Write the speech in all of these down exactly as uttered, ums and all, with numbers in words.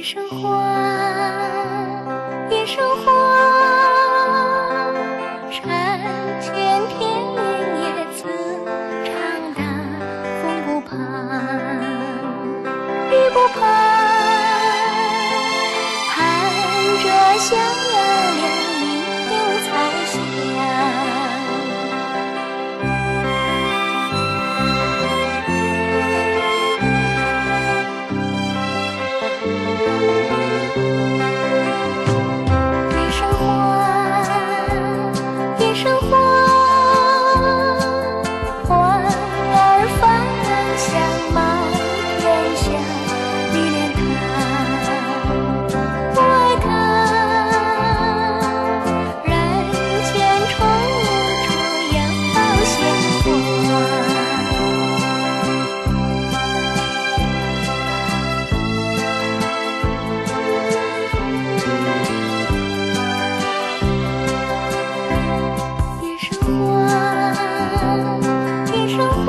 生花，一生花，山前天野自长大，风不怕，雨不怕，含着香两鬓才香。一生花，一生花，花儿芳香满天下。迷恋它，不爱它，人间处处有鲜花。一生花，一生花，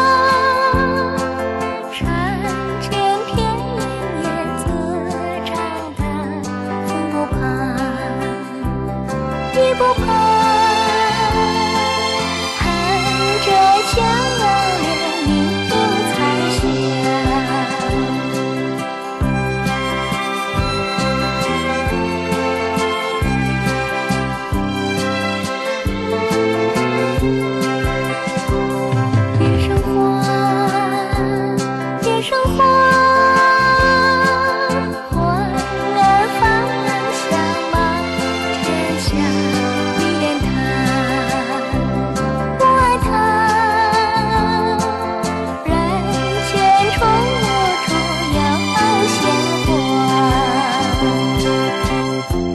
山前天野自长大，风不怕，雨不怕，含着香两鬓才香。一生花，一生花，花儿芳香满天下。迷恋它，不爱它，人间处处有鲜花。